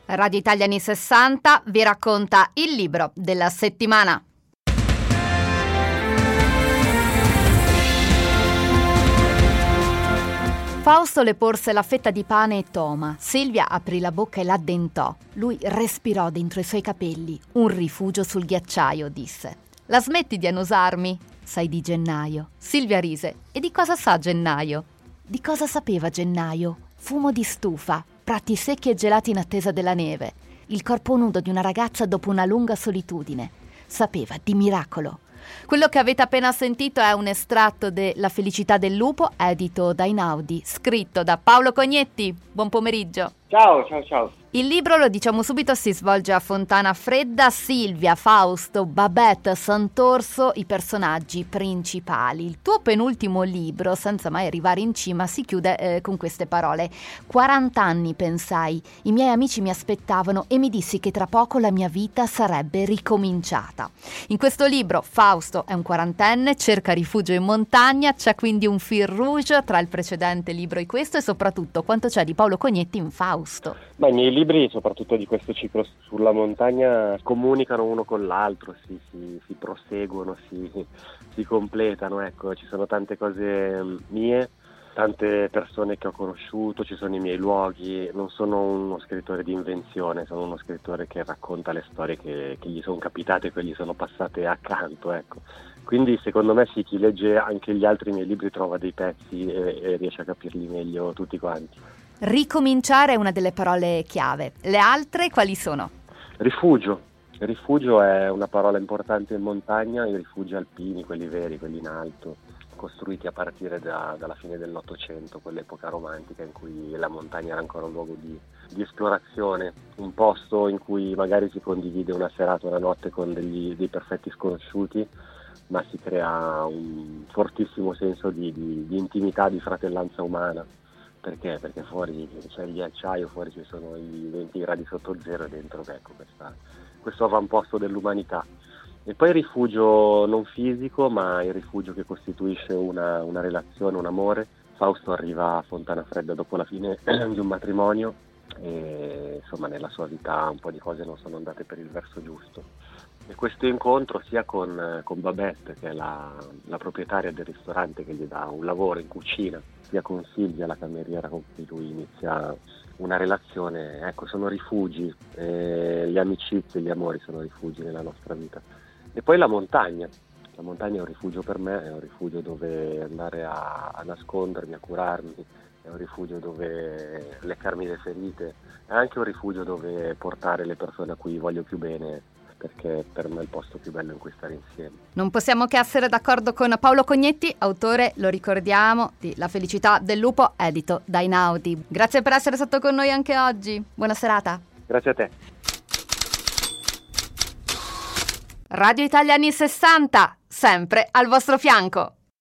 Radio Italia anni 60 vi racconta il libro della settimana. Fausto le porse la fetta di pane e Toma. Silvia aprì la bocca e l'addentò. Lui respirò dentro i suoi capelli. Un rifugio sul ghiacciaio, disse. La smetti di annusarmi? Sai di Gennaio. Silvia rise. E di cosa sa Gennaio? Di cosa sapeva Gennaio? Fumo di stufa, prati secchi e gelati in attesa della neve, il corpo nudo di una ragazza dopo una lunga solitudine. Sapeva di miracolo. Quello che avete appena sentito è un estratto de La felicità del lupo, edito da Einaudi, scritto da Paolo Cognetti. Buon pomeriggio. Ciao. Il libro, lo diciamo subito, si svolge a Fontana Fredda. Silvia, Fausto, Babette, Sant'Orso, i personaggi principali. Il tuo penultimo libro, senza mai arrivare in cima, si chiude con queste parole. 40 anni pensai, i miei amici mi aspettavano e mi dissi che tra poco la mia vita sarebbe ricominciata. In questo libro Fausto è un quarantenne, cerca rifugio in montagna, c'è quindi un fil rouge tra il precedente libro e questo, e soprattutto quanto c'è di Paolo Cognetti in Fausto. Ma i miei libri, soprattutto di questo ciclo sulla montagna, comunicano uno con l'altro, si proseguono, si completano, ecco. Ci sono tante cose mie, tante persone che ho conosciuto, ci sono i miei luoghi. Non sono uno scrittore di invenzione, sono uno scrittore che racconta le storie che gli sono capitate, che gli sono passate accanto, ecco. Quindi secondo me sì, chi legge anche gli altri miei libri trova dei pezzi e riesce a capirli meglio tutti quanti. Ricominciare è una delle parole chiave. Le altre quali sono? Rifugio. Rifugio è una parola importante in montagna, i rifugi alpini, quelli veri, quelli in alto, costruiti a partire dalla fine dell'Ottocento, quell'epoca romantica in cui la montagna era ancora un luogo di esplorazione, un posto in cui magari si condivide una serata, una notte con dei perfetti sconosciuti, ma si crea un fortissimo senso di intimità, di fratellanza umana. Perché? Perché fuori c'è il ghiacciaio, fuori ci sono i 20 gradi sotto zero e dentro ecco questo avamposto dell'umanità. E poi il rifugio non fisico, ma il rifugio che costituisce una relazione, un amore. Fausto arriva a Fontana Fredda dopo la fine di un matrimonio e insomma nella sua vita un po' di cose non sono andate per il verso giusto. E questo incontro sia con Babette, che è la proprietaria del ristorante che gli dà un lavoro in cucina, sia con Silvia, la cameriera con cui lui inizia una relazione, ecco, sono rifugi, le amicizie, gli amori sono rifugi nella nostra vita. E poi la montagna è un rifugio per me, è un rifugio dove andare a nascondermi, a curarmi, è un rifugio dove leccarmi le ferite, è anche un rifugio dove portare le persone a cui voglio più bene, perché per me è il posto più bello in cui stare insieme. Non possiamo che essere d'accordo con Paolo Cognetti, autore, lo ricordiamo, di La felicità del lupo, edito da Einaudi. Grazie per essere stato con noi anche oggi. Buona serata. Grazie a te. Radio Italia anni 60, sempre al vostro fianco.